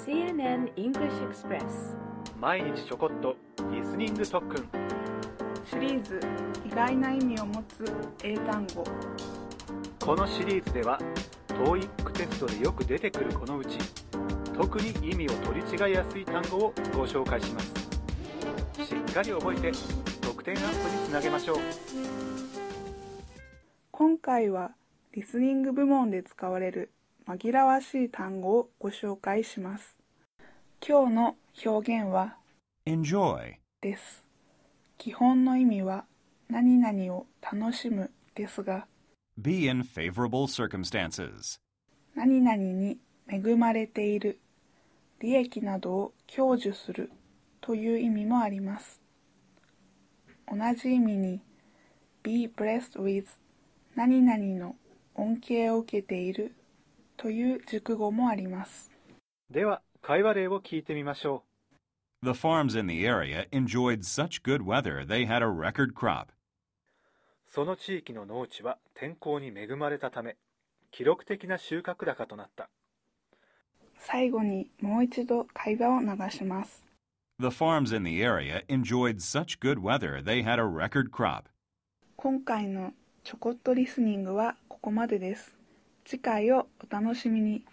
CNN English Express 毎日ちょこっとリスニング特訓シリーズ意外な意味を持つ英単語。 このシリーズでは TOEIC テストでよく出てくるこのうち特に意味を取り違いやすい単語をご紹介します。しっかり覚えて得点アップにつなげましょう。 今回はリスニング部門で使われる紛らわしい単語をご紹介します。今日の表現は enjoy です。基本の意味は何々を楽しむですが、 be in favorable circumstances 何々に恵まれている、利益などを享受するという意味もあります。同じ意味に be blessed with 何々の恩恵を受けているという熟語もあります。 では会話例を聞いてみましょ The farms in the area enjoyed such good weather they had a record crop. う。その地域の農地は天候に恵まれたため記録的な収穫高となった。 最後にもう一度会話を流します。 The farms in the area enjoyed such good weather they had a record crop. 今回のちょこっとリスニングはここまでです。次回をお楽しみに。